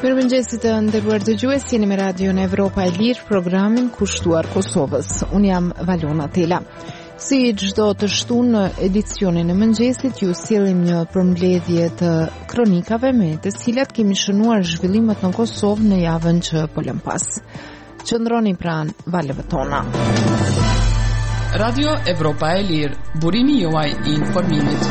Mirëmëngjesit të nderuar dëgjues, jeni me Radion Evropa e Lirë, programin Kushtuar Kosovës. Unë jam Valona Tela. Si çdo të shtunë në edicionin e mëngjesit, ju sjellim një përmbledhje të kronikave me të cilat kemi shënuar zhvillimet në Kosovë në javën që po lëm pas. Qëndroni pranë valeve tona. Radio Evropa e Lirë, burimi juaj I informimit.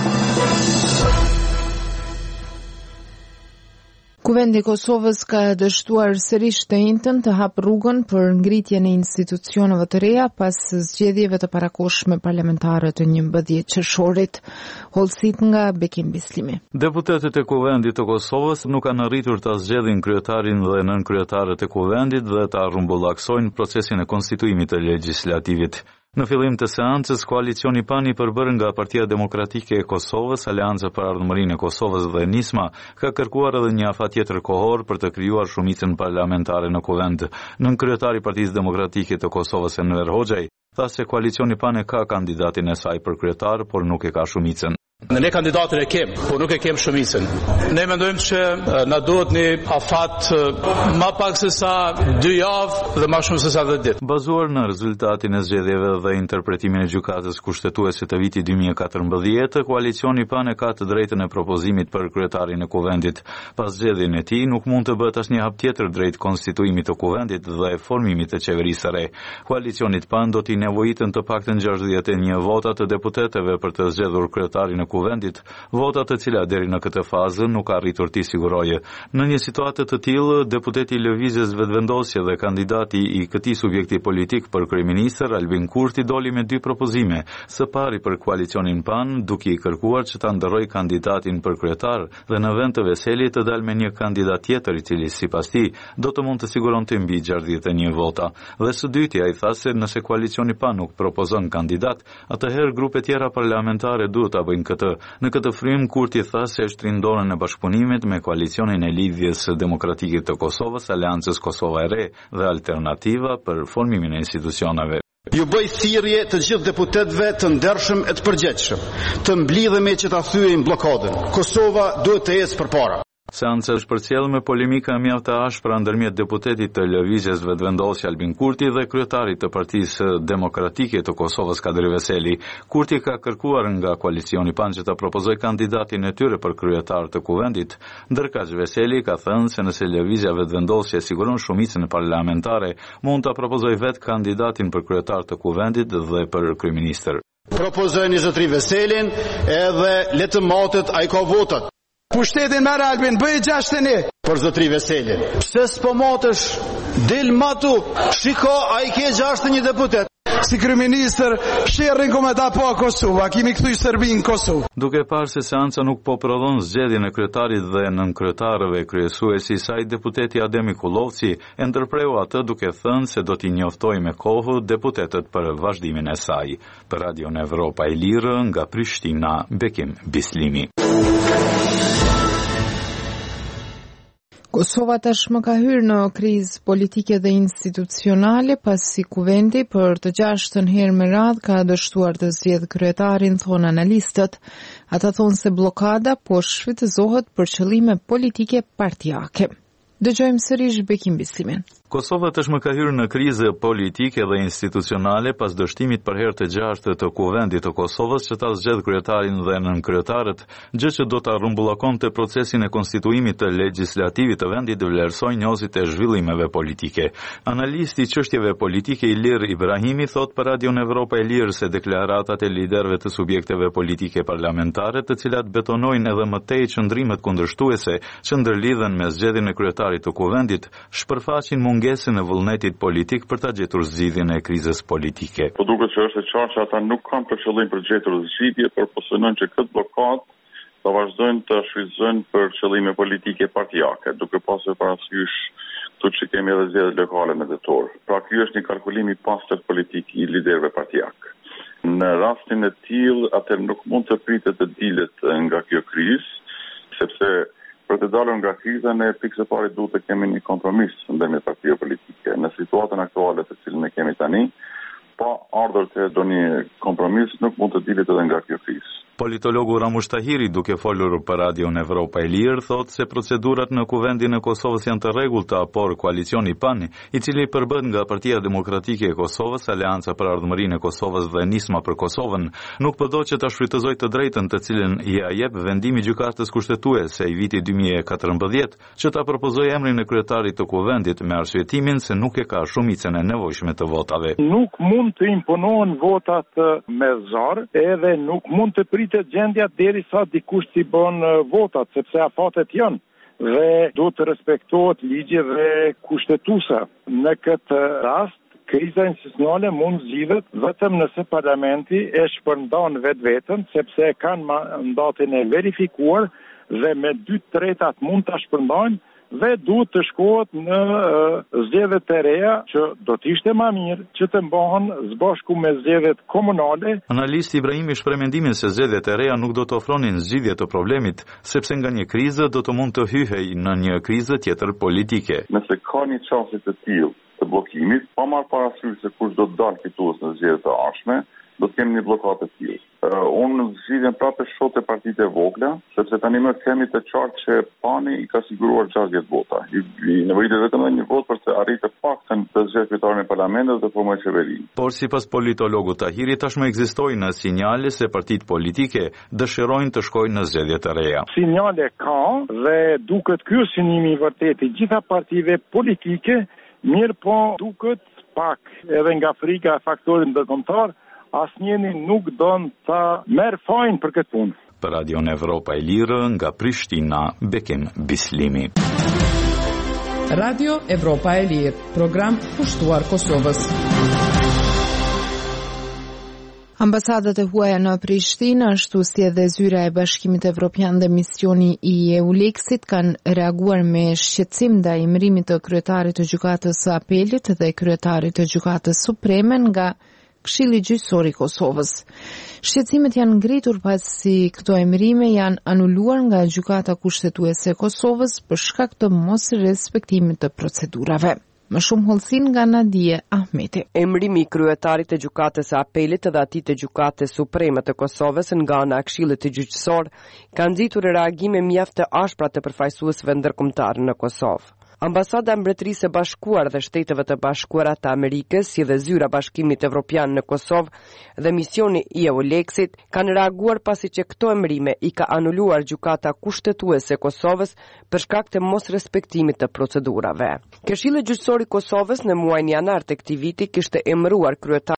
Kuvendi I Kosovës ka dështuar sërish të njëjtën të hap rrugën për ngritjen e institucioneve të reja pas zgjedhjeve të parakohshme parlamentare të 11 qershorit. Hollësit nga Bekim Bislimi. Deputetët e Kuvendit të Kosovës nuk kanë arritur ta zgjedhin kryetarin dhe nënkryetaret e Kuvendit dhe ta rrumbullaksojnë procesin e konstituimit të legjislativit. Në fillim të seancës, koalicioni PAN I përbërë nga Partia Demokratike e Kosovës, Aleanca për Ardhmërinë e Kosovës dhe Nisma, ka kërkuar edhe një afatjetër kohor për të krijuar shumicën parlamentare në kuvend. Nënkryetari I Partisë Demokratike të Kosovës, Enver Hoxhaj, tha se koalicioni PAN e ka kandidatin e saj për kryetar, por nuk e ka shumicën. Ne kandidatën e kem, por nuk e kem shumicën. Ne mendojmë që na duhet një afat më pak se sa 2 javë dhe më shumë se sa 10 ditë. Bazuar në rezultatin e zgjedhjeve dhe interpretimin e gjykatës kushtetuese të vitit 2014, koalicioni PAN e ka të drejtën e propozimit për kryetarin e kuvendit. Pas zgjedhjen e tij nuk mund të bëhet asnjë hap tjetër drejt konstituimit të kuvendit dhe formimit të qeverisë së re. Koalicionit PAN do t'i nevojitën të paktën 61 vota të deputetëve për të zgjedhur kryetarin e kuvendit, vota të cilat deri në këtë fazë nuk ka arritur t'i sigurojë. Në një situatë të tillë, deputeti I Lëvizjes Vetëvendosje dhe kandidati I këtij subjekti politik për kryeministër Albin Kurti doli me 2 propozime. Së pari për koalicionin PAN, duke I kërkuar që ta ndërrojë kandidatin për kryetar dhe në vend të Veselit të dalë me një kandidat tjetër I cili sipas tij do të mund të siguronte mbi 61 vota. Dhe së dyti ai tha se nëse koalicioni PAN nuk propozon kandidat, atëherë grupe tjera parlamentare duhet ta bëjnë këtë. Në këtë frym, Kurti tha se shtrin dorën e bashkëpunimit me koalicionin e Lidhjes Demokratike të Kosovës, Aleancës Kosova e Re dhe Alternativa për formimin e institucioneve. Ju bëj thirrje të gjithë deputetëve të ndershëm e të përgjegjshëm, të mblidhemi që ta thyejmë bllokadën. Kosova duhet të ecë përpara. Seanca është përcjellë me polemika mjaft të ashpra ndërmjet deputetit të Lëvizjes Vetëvendosje Albin Kurti dhe kryetarit të Partisë Demokratike të Kosovës Kadri Veseli. Kurti ka kërkuar nga koalicioni PAN që ta propozojë kandidatin e tyre për kryetar të kuvendit, ndërkaq Veseli ka thënë se nëse Lëvizja Vetëvendosje siguron shumicën parlamentare, mund ta propozojë vetë kandidatin për kryetar të kuvendit dhe për kryeministër. Propozojnë zotri Veselin edhe le të matet ai ka votat. Pushtetin merë Albin, bëjë 61. Për zotri Veselin. Pse s'po matësh, dil matu, shiko, a I ke 61 deputet. Si kryeministër, sherrin kometa po Kosova, kimi kthy Serbinë në Kosovë. Duke parë se seanca nuk po prodhon zgjedhjen e kryetarit dhe nënkryetarëve, kryesuesi I saj, deputeti Ademi Kullovci e ndërpreu atë duke thënë se do t'i njoftojë me kohë deputetët për vazhdimin e saj. Për Radion Evropa e Lirë nga Prishtina, Bekim Bislimi. Kosova tashmë ka hyrë në krizë politike dhe institucionale pasi kuvendi për të 6-ën herë me radhë ka dështuar të zgjedhë kryetarin, thonë analistët. Ata thonë se bllokada po shfrytëzohet për qëllime politike partijake. Dëgjojmë sërish Bekim Bislimin. Kosova tashmë ka hyrë në krizë politike dhe institucionale pas dështimit për herë të 6 të kuvendit të Kosovës që ta zgjedh kryetarin dhe nënkryetaret, gjë që do ta rrumbullakonte procesin e konstituimit të legjislativit të vendit dhe vlerësoi njohësit e zhvillimeve politike. Analisti I çështjeve politike Ilir Ibrahimi thot për Radion Evropa e Lirë se deklaratat e liderëve të subjekteve politike parlamentare, të cilat betonojnë edhe më tej qëndrimet kundërshtuese që ndërlidhen me zgjedhjen e kryetarit të kuvendit, shpërfaqin mungesën e vullnetit politik për ta gjetur zgjidhjen e krizës politike. Po duket që është e qartë që ata nuk kanë për qëllim për gjetur zgjidhje, por po synojnë që këtë blokadë ta vazhdojnë të shfrytëzojnë për qëllime politike partijake, duke pasur parasysh këtu që kemi edhe zgjedhjet lokale me tetor. Pra ky është një kalkulim I pastër politik I liderëve partijak. Në rastin e tillë, atë nuk mund të pritet të dilet nga kjo krizë, sepse për të dalur nga kriza, ne pikë së pari duhet të kemi një kompromis ndërmjet partive politike. Në situatën aktuale të cilën ne kemi tani, pa ardhur të ndonjë kompromis, nuk mund të dilet edhe nga kjo krizë. Politologu Ramush Tahiri, duke folur për Radion Evropa e Lirë, thotë se procedurat në kuvendin e Kosovës janë të rregullta, por koalicioni PAN, i cili përbën nga Partia Demokratike e Kosovës, Aleanca për Ardhmërinë e Kosovës dhe Nisma për Kosovën, nuk po do që ta shfrytëzojë të drejtën të cilën i jep vendimi i gjykatës kushtetuese i vitit 2014, që ta propozoi emrin e kryetarit të kuvendit me arsyetimin se nuk e ka shumicën e nevojshme të votave. Nuk mund të imponohen votat me zor, edhe nuk mund të pritet gjendja derisa dikush t'i bën votat, sepse afatet janë dhe duhet të respektohet ligji dhe kushtetuesa. Në këtë rast, kriza institucionale mund zgjidhet vetëm nëse parlamenti e shpërndan vetveten, sepse e kanë mandatin e verifikuar dhe me 2/3 mund ta shpërndajnë dhe duhet të shkohet në zgjedhjet e reja që do të ishte më mirë që të mbahen së bashku me zgjedhjet komunale. Analisti Ibrahimi shpreh mendimin se zgjedhjet e reja nuk do të ofronin zgjidhje të problemit, sepse nga një krizë do të mund të hyhej në një krizë tjetër politike. Nëse ka një çështje të tillë të bllokimit, pa marrë parasysh se kush do të dalë fitues në zgjedhjet e ardhshme, do të kemi një blokadë të tillë. Unë zgjidhen prapë shoqë e partitë e vogla, sepse tani më kemi të qartë që PAN-i i ka siguruar 60 vota. I nevojitet vetëm një votë për të arritur faktën të zgjedhjes kryetarin e parlamentit dhe formojë qeverinë. Por sipas politologut Tahiri, tashmë ekzistojnë sinjale se partitë politike dëshirojnë të shkojnë në zgjedhje të reja. Sinjale ka dhe duket ky synimi i vërtetë i gjitha partive politike, mirë po duket pak edhe nga frika e faktorit ndërkombëtar, asnjëni nuk don ta merr fajin për këtë punë. Për Radion Evropa e Lirë, nga Prishtina, Bekim Bislimi. Radio Evropa e Lirë, program kushtuar Kosovës. Ambasadat e huaja në Prishtinë, ashtu si edhe zyra e Bashkimit Evropian dhe misioni i EULEX-it kanë reaguar me shqetësim ndaj emërimit të kryetarit të gjykatës së apelit dhe kryetarit të gjykatës supreme nga Këshilli Gjyqësor i Kosovës. Shqetësimet janë ngritur pasi këto emërime janë anuluar nga Gjykata Kushtetuese e Kosovës për shkak të mosrespektimit të procedurave. Më shumë hollësin nga Nadije Ahmeti. Emërimi i kryetarit të gjykatës së apelit dhe atij të gjykatës supreme të Kosovës nga ana e Këshillit të Gjyqësor ka nxitur reagime mjaft të ashpra të përfaqësuesve ndërkombëtar në Kosovë. Ambasada e Mbretërisë së Bashkuar dhe Shteteve të Bashkuara të Amerikës, si dhe zyra Bashkimit Evropian në Kosovë dhe misioni i EULEX-it kanë reaguar pasi që këto emërime i ka anuluar Gjykata Kushtetuese e Kosovës për shkak të mosrespektimit të procedurave. Këshilli Gjyqësor i Kosovës në muajin janar të këtij viti kishte emëruar kryetar